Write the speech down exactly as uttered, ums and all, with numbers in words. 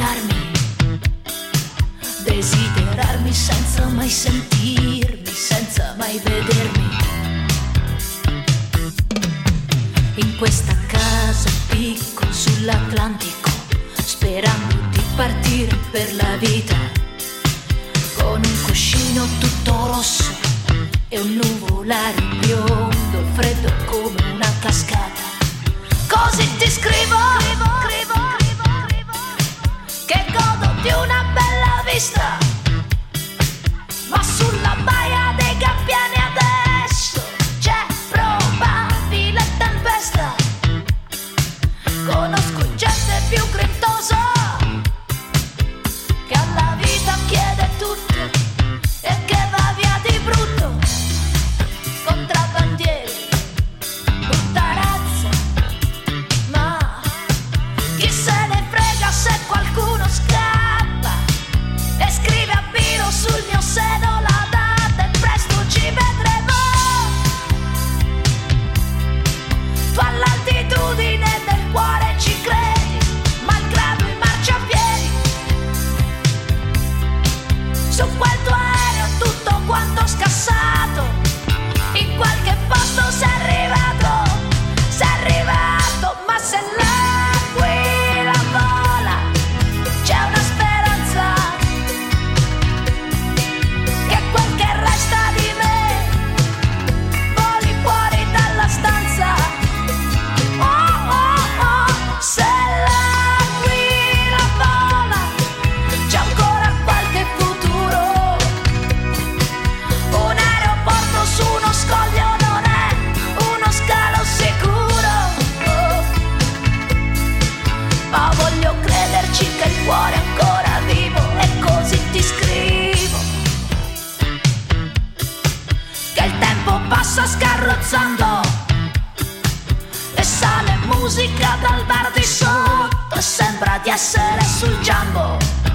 innamorarmi, desiderarmi senza mai sentirmi, senza mai vedermi. In questa casa piccola sull'Atlantico, sperando di partire per la vita, con un cuscino tutto rosso e un nuvolare biondo, freddo come una cascata. Così ti scrivo, che godo di una bella vista, ma sulla baia dei Gabbiani adesso c'è probabile tempesta. Conosco gente più grintosa che alla vita chiede tutto e che va via di brutto. Contrabbandieri, brutta razza, ma chi se ne frega se qualcuno scappa e scrive a Biro sul mio seno la data e presto ci vedremo. Tu all'altitudine del cuore ci credi, malgrado i marciapiedi. Su quel tuo aereo tutto quanto scassato, in qualche posto sei arrivato, sei arrivato, ma se l'aquila vola c'è una speranza che quel che resta di me voli fuori dalla stanza. Oh oh oh, se l'aquila vola c'è ancora qualche futuro. Un aeroporto su uno scoglio non è uno scalo sicuro. Oh. Ma voglio crederci che il cuore è ancora vivo e così ti scrivo che il tempo passa scarrozzando e sale musica dal bar di sotto e sembra di essere sul Jumbo.